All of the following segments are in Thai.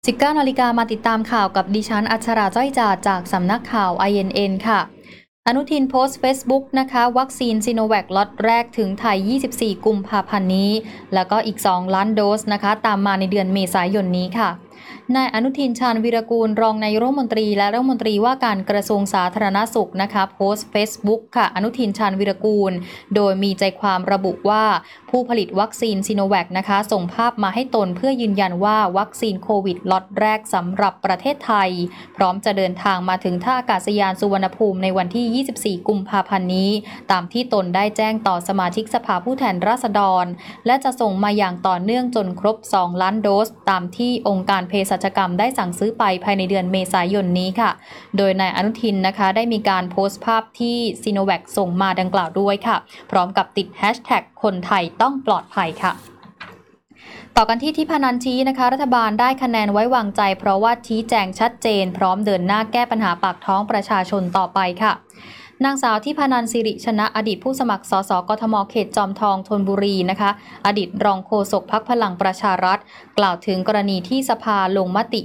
19 นาฬิกามาติดตามข่าวกับดิฉันอัชราจ้อยจาจากสำนักข่าว INN ค่ะอนุทินโพสต์ Facebook นะคะวัคซีนซิโนแวคล็อตแรกถึงไทย 24 กุมภาพันธ์นี้แล้วก็อีก 2 ล้านโดสนะคะตามมาในเดือนเมษายนนี้ค่ะนายอนุทินชาญวีรกูลรองนายกรัฐมนตรีและรัฐมนตรีว่าการกระทรวงสาธารณสุขนะคะโพสต์ Facebook ค่ะอนุทินชาญวีรกูลโดยมีใจความระบุว่าผู้ผลิตวัคซีนซิโนแวคนะคะส่งภาพมาให้ตนเพื่อยืนยันว่าวัคซีนโควิดล็อตแรกสำหรับประเทศไทยพร้อมจะเดินทางมาถึงท่าอากาศยานสุวรรณภูมิในวันที่ 24 กุมภาพันธ์นี้ตามที่ตนได้แจ้งต่อสมาชิกสภาผู้แทนราษฎรและจะส่งมาอย่างต่อเนื่องจนครบ 2 ล้านโดสตามที่องค์การเภสัชกรรมได้สั่งซื้อไปภายในเดือนเมษายนนี้ค่ะโดยนายอนุทินนะคะได้มีการโพสต์ภาพที่ซิโนแวคส่งมาดังกล่าวด้วยค่ะพร้อมกับติดแฮชแท็กคนไทยต้องปลอดภัยค่ะต่อกันที่พนันชี้นะคะรัฐบาลได้คะแนนไว้วางใจเพราะว่าชี้แจงชัดเจนพร้อมเดินหน้าแก้ปัญหาปากท้องประชาชนต่อไปค่ะนางสาวทิพนันสิริชนะอดีตผู้สมัครสสกทมเขตจอมทองธนบุรีนะคะอดีตรองโฆษกพรรคพลังประชารัฐกล่าวถึงกรณีที่สภาลงมติ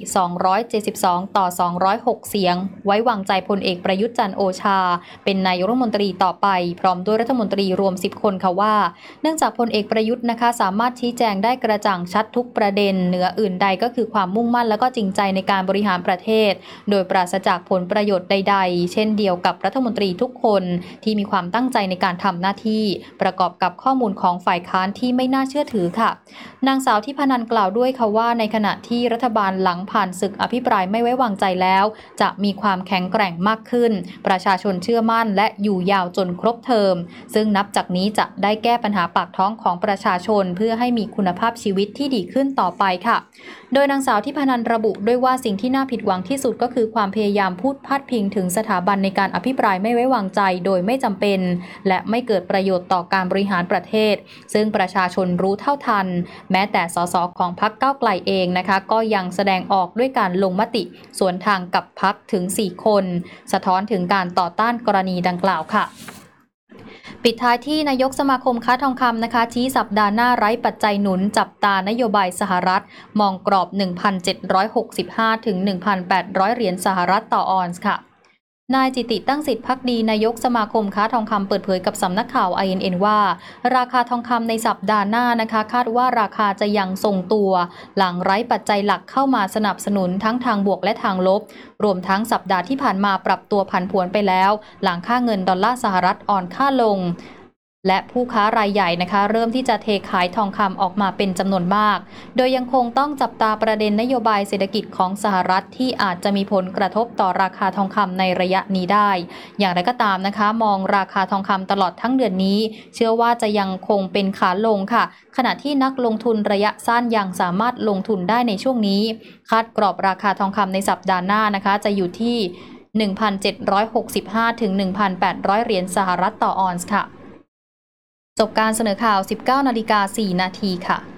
272ต่อ206เสียงไว้วางใจพลเอกประยุทธ์จันทร์โอชาเป็นนายกรัฐมนตรีต่อไปพร้อมด้วยรัฐมนตรีรวม10คนค่ะว่าเนื่องจากพลเอกประยุทธ์นะคะสามารถชี้แจงได้กระจ่างชัดทุกประเด็นเหนืออื่นใดก็คือความมุ่งมั่นและก็จริงใจในการบริหารประเทศโดยปราศจากผลประโยชน์ใดๆเช่นเดียวกับรัฐมนตรีทุกคนที่มีความตั้งใจในการทำหน้าที่ประกอบกับข้อมูลของฝ่ายค้านที่ไม่น่าเชื่อถือค่ะนางสาวทิพนันกล่าวด้วยค่ะว่าในขณะที่รัฐบาลหลังผ่านศึกอภิปรายไม่ไว้วางใจแล้วจะมีความแข็งแกร่งมากขึ้นประชาชนเชื่อมั่นและอยู่ยาวจนครบเทอมซึ่งนับจากนี้จะได้แก้ปัญหาปากท้องของประชาชนเพื่อให้มีคุณภาพชีวิตที่ดีขึ้นต่อไปค่ะโดยนางสาวทิพนันระบุด้วยว่าสิ่งที่น่าผิดหวังที่สุดก็คือความพยายามพูดพาดพิงถึงสถาบันในการอภิปรายไม่ไว้วางใจโดยไม่จำเป็นและไม่เกิดประโยชน์ต่อการบริหารประเทศซึ่งประชาชนรู้เท่าทันแม้แต่สสของพรรคก้าวไกลเองนะคะก็ยังแสดงออกด้วยการลงมติสวนทางกับพรรคถึง4คนสะท้อนถึงการต่อต้านกรณีดังกล่าวค่ะปิดท้ายที่นายกสมาคมค้าทองคำนะคะชี้สัปดาห์หน้าไร้ปัจจัยหนุนจับตานโยบายสหรัฐมองกรอบ 1,765 ถึง 1,800 เหรียญสหรัฐต่อออนซ์ค่ะนายจิติตั้งสิทธิภักดีนายกสมาคมค้าทองคำเปิดเผยกับสำนักข่าว INN ว่าราคาทองคำในสัปดาห์หน้านะคะคาดว่าราคาจะยังทรงตัวหลังไร้ปัจจัยหลักเข้ามาสนับสนุนทั้งทางบวกและทางลบรวมทั้งสัปดาห์ที่ผ่านมาปรับตัวผันผวนไปแล้วหลังค่าเงินดอลลาร์สหรัฐอ่อนค่าลงและผู้ค้ารายใหญ่นะคะเริ่มที่จะเทขายทองคำออกมาเป็นจำนวนมากโดยยังคงต้องจับตาประเด็นนโยบายเศรษฐกิจของสหรัฐที่อาจจะมีผลกระทบต่อราคาทองคำในระยะนี้ได้อย่างไรก็ตามนะคะมองราคาทองคำตลอดทั้งเดือนนี้เชื่อว่าจะยังคงเป็นขาลงค่ะขณะที่นักลงทุนระยะสั้นยังสามารถลงทุนได้ในช่วงนี้คาดกรอบราคาทองคำในสัปดาห์หน้านะคะจะอยู่ที่ 1,765 ถึง 1,800 เหรียญสหรัฐต่อออนซ์ค่ะจบการเสนอข่าว 19:04 นาทีค่ะ